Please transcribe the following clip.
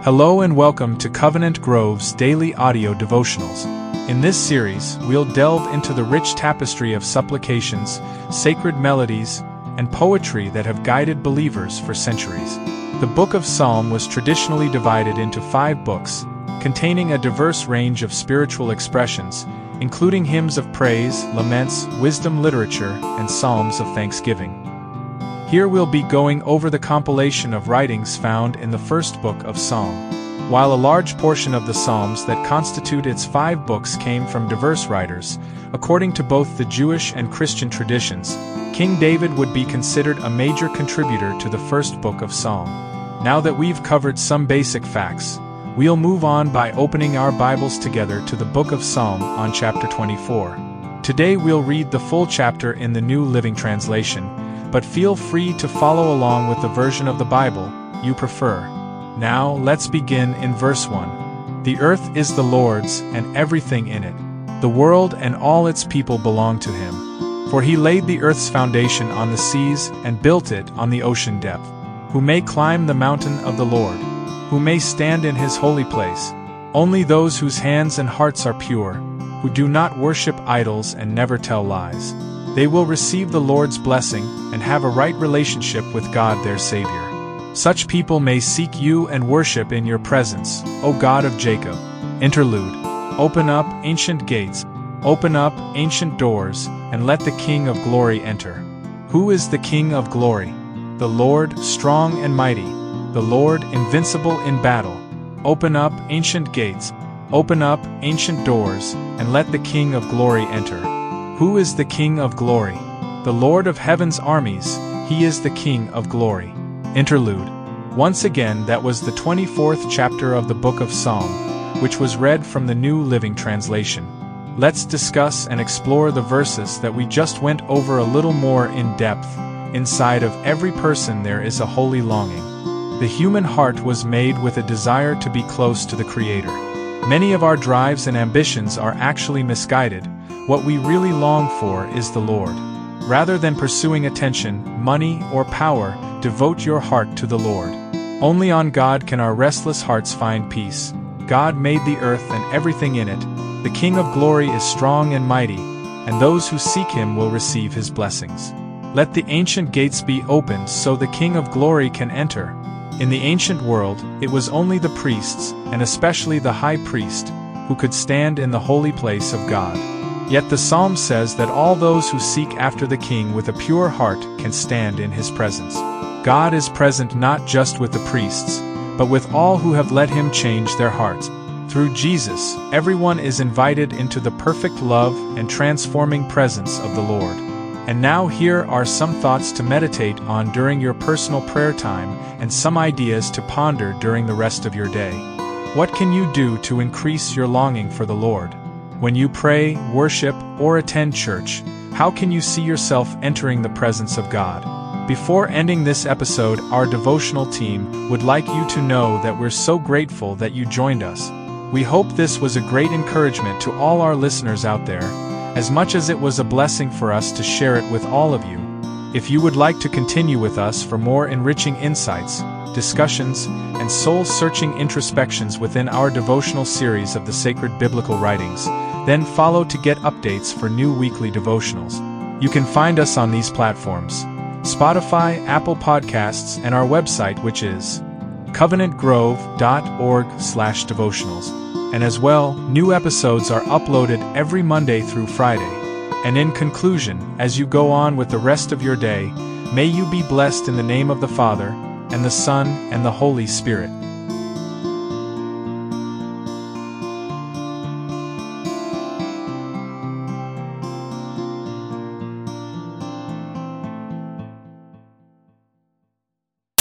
Hello and welcome to Covenant Grove's daily audio devotionals. In this series, we'll delve into the rich tapestry of supplications, sacred melodies, and poetry that have guided believers for centuries. The Book of Psalm was traditionally divided into 5 books, containing a diverse range of spiritual expressions, including hymns of praise, laments, wisdom literature, and psalms of thanksgiving. Here we'll be going over the compilation of writings found in the first book of Psalm. While a large portion of the psalms that constitute its 5 books came from diverse writers, according to both the Jewish and Christian traditions, King David would be considered a major contributor to the first book of Psalm. Now that we've covered some basic facts, we'll move on by opening our Bibles together to the book of Psalm on chapter 24. Today we'll read the full chapter in the New Living Translation, but feel free to follow along with the version of the Bible you prefer. Now, let's begin in verse 1. The earth is the Lord's, and everything in it. The world and all its people belong to him. For he laid the earth's foundation on the seas and built it on the ocean depth. Who may climb the mountain of the Lord? Who may stand in his holy place? Only those whose hands and hearts are pure, who do not worship idols and never tell lies. They will receive the Lord's blessing and have a right relationship with God their Savior. Such people may seek you and worship in your presence, O God of Jacob. Interlude. Open up, ancient gates. Open up, ancient doors, and let the King of glory enter. Who is the King of glory? The Lord, strong and mighty. The Lord, invincible in battle. Open up, ancient gates. Open up, ancient doors, and let the King of glory enter. Who is the King of glory? The Lord of heaven's armies, he is the King of glory. Interlude. Once again, that was the 24th chapter of the book of Psalm, which was read from the New Living Translation. Let's discuss and explore the verses that we just went over a little more in depth. Inside of every person there is a holy longing. The human heart was made with a desire to be close to the Creator. Many of our drives and ambitions are actually misguided. What we really long for is the Lord. Rather than pursuing attention, money, or power, devote your heart to the Lord. Only on God can our restless hearts find peace. God made the earth and everything in it. The King of glory is strong and mighty, and those who seek him will receive his blessings. Let the ancient gates be opened so the King of glory can enter. In the ancient world, it was only the priests, and especially the high priest, who could stand in the holy place of God. Yet the psalm says that all those who seek after the King with a pure heart can stand in his presence. God is present not just with the priests, but with all who have let him change their hearts. Through Jesus, everyone is invited into the perfect love and transforming presence of the Lord. And now here are some thoughts to meditate on during your personal prayer time and some ideas to ponder during the rest of your day. What can you do to increase your longing for the Lord? When you pray, worship, or attend church, how can you see yourself entering the presence of God? Before ending this episode, our devotional team would like you to know that we're so grateful that you joined us. We hope this was a great encouragement to all our listeners out there, as much as it was a blessing for us to share it with all of you. If you would like to continue with us for more enriching insights, discussions, and soul-searching introspections within our devotional series of the sacred biblical writings, then follow to get updates for new weekly devotionals. You can find us on these platforms: Spotify, Apple Podcasts, and our website, which is covenantgrove.org/devotionals. And as well, new episodes are uploaded every Monday through Friday. And in conclusion, as you go on with the rest of your day, may you be blessed in the name of the Father, and the Son, and the Holy Spirit.